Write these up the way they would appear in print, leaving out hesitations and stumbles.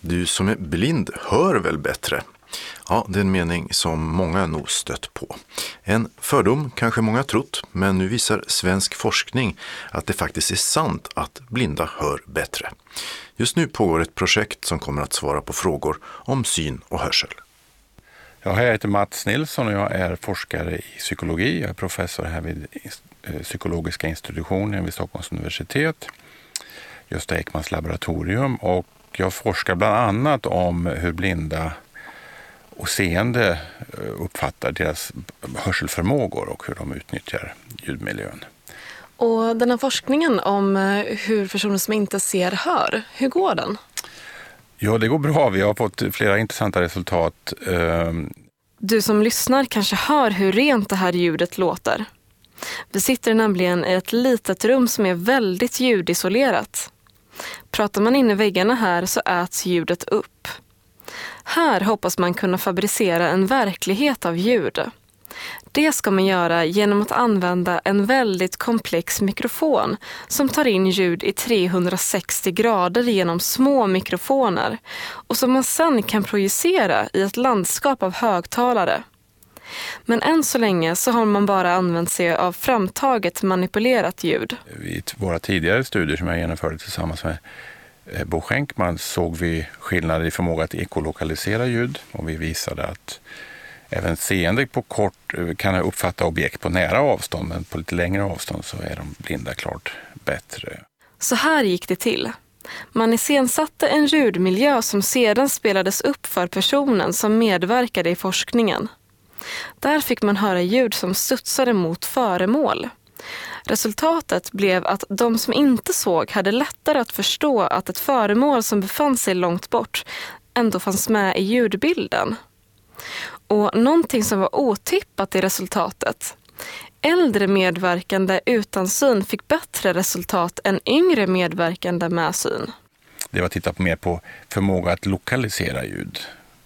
Du som är blind hör väl bättre? Ja, det är en mening som många nog stött på. En fördom kanske många trott, men nu visar svensk forskning att det faktiskt är sant att blinda hör bättre. Just nu pågår ett projekt som kommer att svara på frågor om syn och hörsel. Jag heter Mats Nilsson och jag är forskare i psykologi. Jag är professor här vid psykologiska institutionen vid Stockholms universitet, Gösta Ekmans laboratorium, och jag forskar bland annat om hur blinda och seende uppfattar deras hörselförmågor och hur de utnyttjar ljudmiljön. Och den här forskningen om hur personer som inte ser hör, hur går den? Ja, det går bra. Vi har fått flera intressanta resultat. Du som lyssnar kanske hör hur rent det här ljudet låter. Vi sitter nämligen i ett litet rum som är väldigt ljudisolerat. Pratar man in i väggarna här så äts ljudet upp. Här hoppas man kunna fabricera en verklighet av ljud. Det ska man göra genom att använda en väldigt komplex mikrofon som tar in ljud i 360 grader genom små mikrofoner och som man sedan kan projicera i ett landskap av högtalare. Men än så länge så har man bara använt sig av framtaget manipulerat ljud. I våra tidigare studier som jag genomförde tillsammans med Bo Schenkman såg vi skillnader i förmåga att ekolokalisera ljud, och vi visade att även seende på kort kan uppfatta objekt på nära avstånd, men på lite längre avstånd så är de blinda klart bättre. Så här gick det till. Man iscensatte en ljudmiljö som sedan spelades upp för personen som medverkade i forskningen. Där fick man höra ljud som studsade mot föremål. Resultatet blev att de som inte såg hade lättare att förstå att ett föremål som befann sig långt bort ändå fanns med i ljudbilden. Och någonting som var otippat i resultatet. Äldre medverkande utan syn fick bättre resultat än yngre medverkande med syn. Det var att titta mer på förmåga att lokalisera ljud.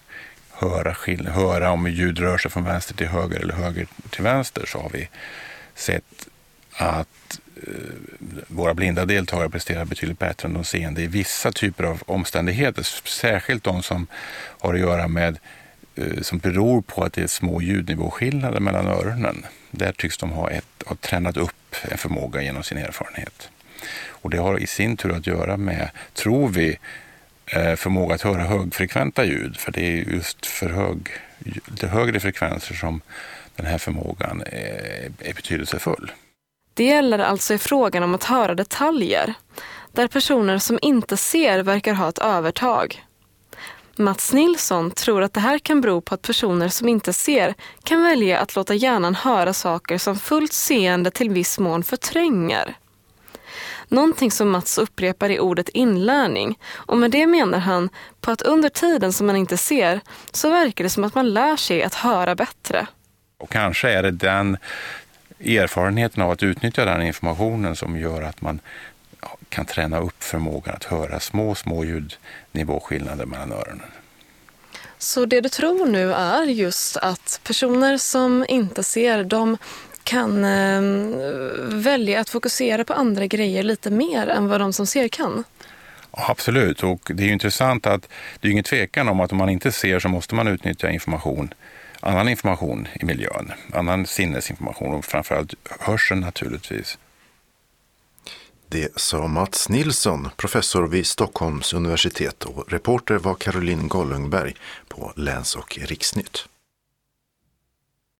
Höra om ljud rör sig från vänster till höger eller höger till vänster, så har vi sett att våra blinda deltagare presterar betydligt bättre än de seende i vissa typer av omständigheter, särskilt de som har att göra med som beror på att det är små ljudnivåskillnader mellan öronen. Där tycks de ha tränat upp en förmåga genom sin erfarenhet. Och det har i sin tur att göra med, tror vi, förmåga att höra högfrekventa ljud. För det är just för lite högre frekvenser som den här förmågan är betydelsefull. Det gäller alltså i frågan om att höra detaljer, där personer som inte ser verkar ha ett övertag. Mats Nilsson tror att det här kan bero på att personer som inte ser kan välja att låta hjärnan höra saker som fullt seende till viss mån förtränger. Någonting som Mats upprepar i ordet inlärning, och med det menar han på att under tiden som man inte ser så verkar det som att man lär sig att höra bättre. Och kanske är det den erfarenheten av att utnyttja den informationen som gör att man kan träna upp förmågan att höra små ljudnivåskillnader mellan öronen. Så det du tror nu är just att personer som inte ser, de kan välja att fokusera på andra grejer lite mer än vad de som ser kan? Ja, absolut, och det är ju intressant att det är ingen tvekan om att om man inte ser så måste man utnyttja annan information i miljön, annan sinnesinformation och framförallt hörseln naturligtvis. Det sa Mats Nilsson, professor vid Stockholms universitet, och reporter var Caroline Gollungberg på Läns- och Riksnytt.